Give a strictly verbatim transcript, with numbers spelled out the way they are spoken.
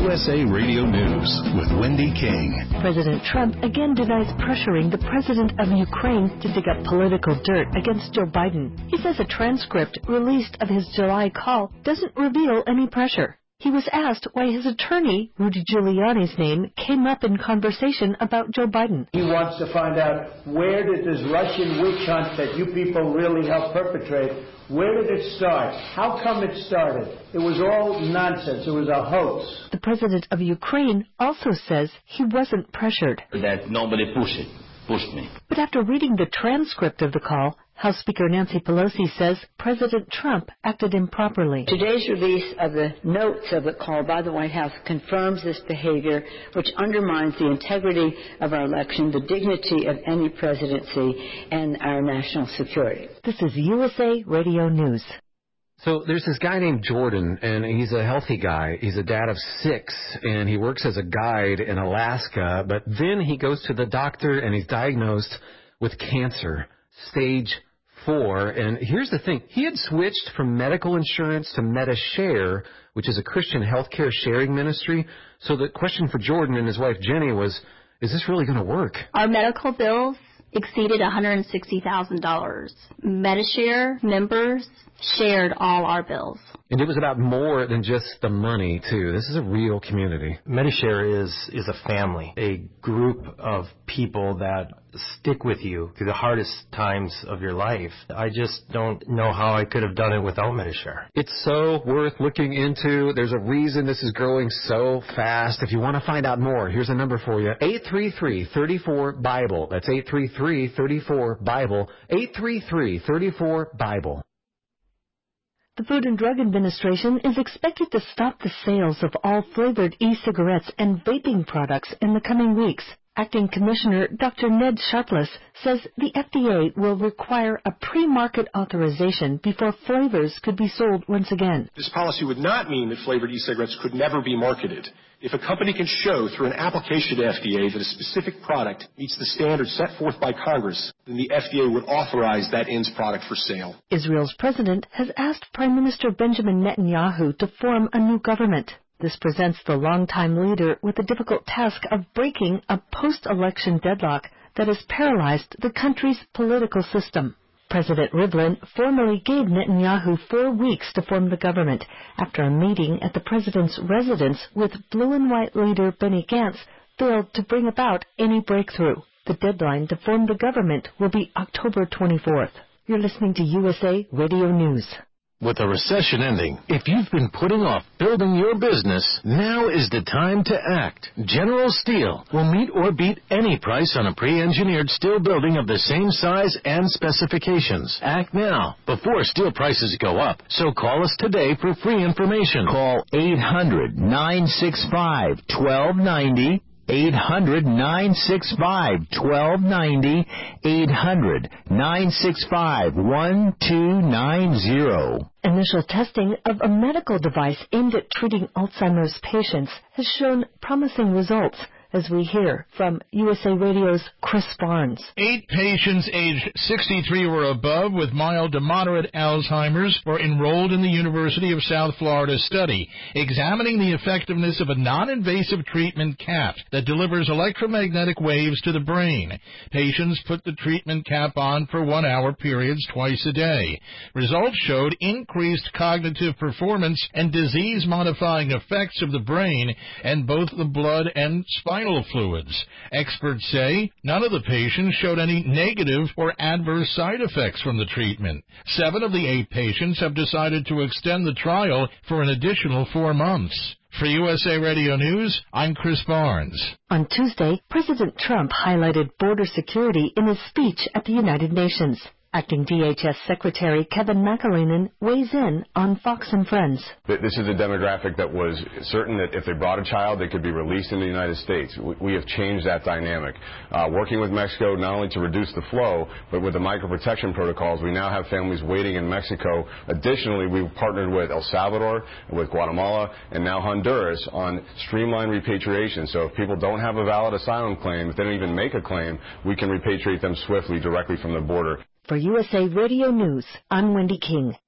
U S A Radio News with Wendy King. President Trump again denies pressuring the president of Ukraine to dig up political dirt against Joe Biden. He says a transcript released of his July call doesn't reveal any pressure. He was asked why his attorney, Rudy Giuliani's name, came up in conversation about Joe Biden. He wants to find out, where did this Russian witch hunt that you people really helped perpetrate, where did it start? How come it started? It was all nonsense. It was a hoax. The president of Ukraine also says he wasn't pressured. That nobody pushed it, pushed me. But after reading the transcript of the call, House Speaker Nancy Pelosi says President Trump acted improperly. Today's release of the notes of the call by the White House confirms this behavior, which undermines the integrity of our election, the dignity of any presidency, and our national security. This is U S A Radio News. So there's this guy named Jordan, and he's a healthy guy. He's a dad of six, and he works as a guide in Alaska. But then he goes to the doctor, and he's diagnosed with cancer, stage four. And here's the thing. He had switched from medical insurance to MediShare, which is a Christian healthcare sharing ministry. So the question for Jordan and his wife Jenny was, is this really going to work? Our medical bills exceeded one hundred sixty thousand dollars. MediShare members shared all our bills. And it was about more than just the money, too. This is a real community. MediShare is is a family, a group of people that stick with you through the hardest times of your life. I just don't know how I could have done it without MediShare. It's so worth looking into. There's a reason this is growing so fast. If you want to find out more, here's a number for you. eight three three, three four, BIBLE. That's eight three three, three four, BIBLE. eight three three, three four, BIBLE. The Food and Drug Administration is expected to stop the sales of all flavored e-cigarettes and vaping products in the coming weeks. Acting Commissioner Doctor Ned Sharpless says the F D A will require a pre-market authorization before flavors could be sold once again. This policy would not mean that flavored e-cigarettes could never be marketed. If a company can show through an application to F D A that a specific product meets the standards set forth by Congress, then the F D A would authorize that I N S product for sale. Israel's president has asked Prime Minister Benjamin Netanyahu to form a new government. This presents the longtime leader with the difficult task of breaking a post-election deadlock that has paralyzed the country's political system. President Rivlin formally gave Netanyahu four weeks to form the government after a meeting at the president's residence with blue and white leader Benny Gantz failed to bring about any breakthrough. The deadline to form the government will be October twenty-fourth. You're listening to U S A Radio News. With the recession ending, if you've been putting off building your business, now is the time to act. General Steel will meet or beat any price on a pre-engineered steel building of the same size and specifications. Act now, before steel prices go up. So call us today for free information. Call eight hundred, nine six five, one two nine zero. eight hundred, nine six five, one two nine zero. eight hundred, nine six five, one two nine zero. Initial testing of a medical device aimed at treating Alzheimer's patients has shown promising results, as we hear from U S A Radio's Chris Barnes. Eight patients aged sixty-three or above with mild to moderate Alzheimer's were enrolled in the University of South Florida study, examining the effectiveness of a non-invasive treatment cap that delivers electromagnetic waves to the brain. Patients put the treatment cap on for one-hour periods twice a day. Results showed increased cognitive performance and disease-modifying effects of the brain and both the blood and spinal fluids. Experts say none of the patients showed any negative or adverse side effects from the treatment. Seven of the eight patients have decided to extend the trial for an additional four months. For U S A Radio News, I'm Chris Barnes. On Tuesday, President Trump highlighted border security in his speech at the United Nations. Acting D H S Secretary Kevin McAleenan weighs in on Fox and Friends. This is a demographic that was certain that if they brought a child, they could be released in the United States. We have changed that dynamic. Uh, working with Mexico not only to reduce the flow, but with the microprotection protocols, we now have families waiting in Mexico. Additionally, we've partnered with El Salvador, with Guatemala, and now Honduras on streamlined repatriation. So if people don't have a valid asylum claim, if they don't even make a claim, we can repatriate them swiftly directly from the border. For U S A Radio News, I'm Wendy King.